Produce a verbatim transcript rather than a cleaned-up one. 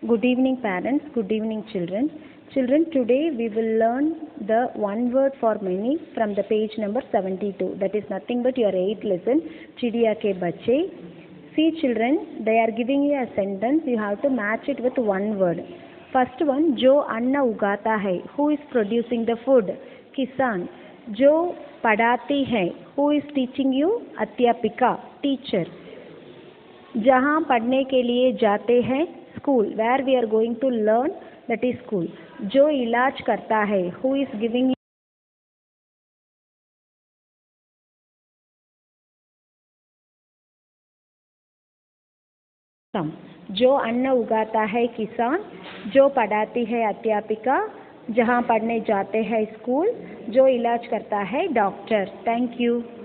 Good evening, parents. Good evening, children. Children, today we will learn the one word for many from the page number seventy-two. That is nothing but your eighth lesson, Chidiya ke Bache. See, children, they are giving you a sentence. You have to match it with one word. First one, Jo anna ugata hai. Who is producing the food? Kisan. Jo padhati hai. Who is teaching you? Adhyapika, teacher. जहाँ पढ़ने के लिए जाते हैं school, where we are going to learn, that is school. जो इलाज करता है, हु इज गिविंग सम. जो अन्न उगाता है किसान, जो पढ़ाती है अध्यापिका, जहाँ पढ़ने जाते हैं स्कूल, जो इलाज करता है डॉक्टर. Thank you.